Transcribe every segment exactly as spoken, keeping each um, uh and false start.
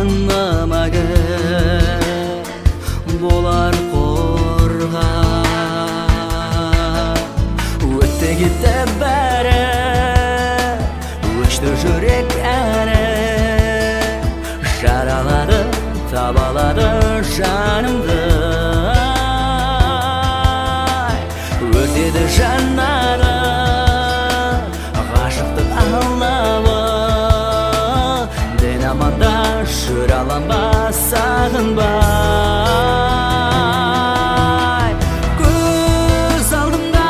жанымагы болар қорға. Өтті кетті бәрі, өшті жүрек әрі, жаралады, табалады жанымды. Өтеді жаннары, ғашықтық алауы, дін аманда шыраланба, сағынбай. Көз алдымда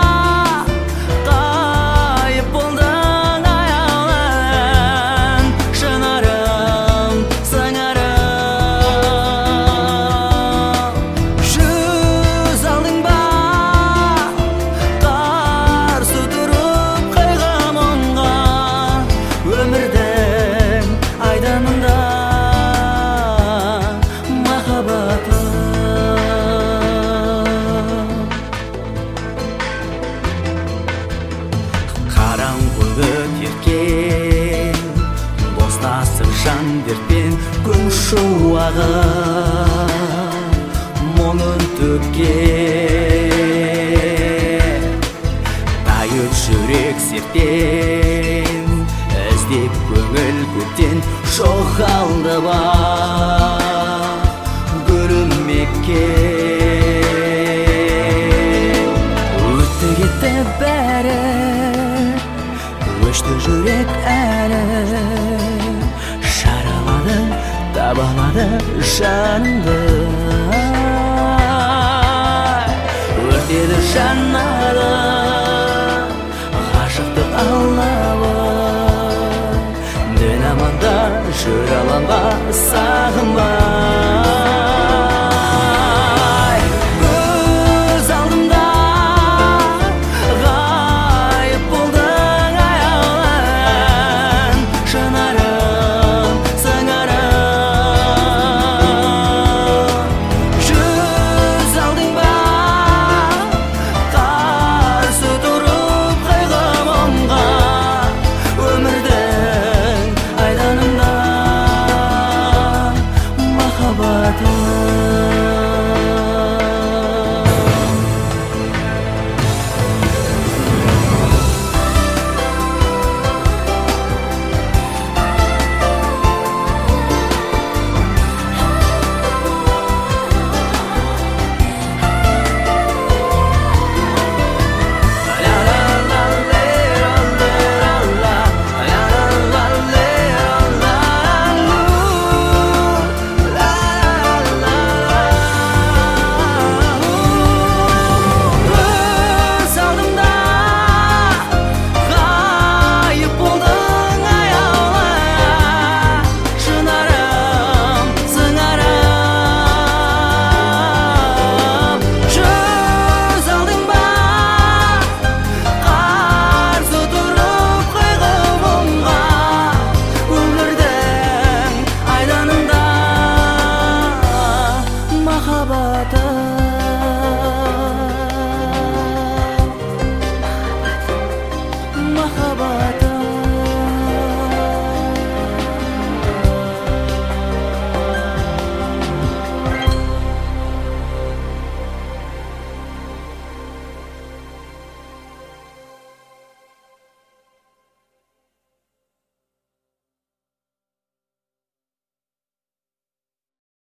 қайып болдың аяулан, жанарым, сыңарым. Жүз алдың ба қарсы тұрып қайғы мұңға, өмірдің айданында қараңғылы теркен, достасып жан дертпен күн шуағы, мұңын төккен. Тайып жүрек сертен, іздеп көңіл көптен жоғалды ба гүлім мекен. Өтті кетті бәрі, өшті жүрек әрі, жаралады, табалады жанымды. Өртеді жанары, ғашықтық алауы, дін аманда жыраланба, сағынба.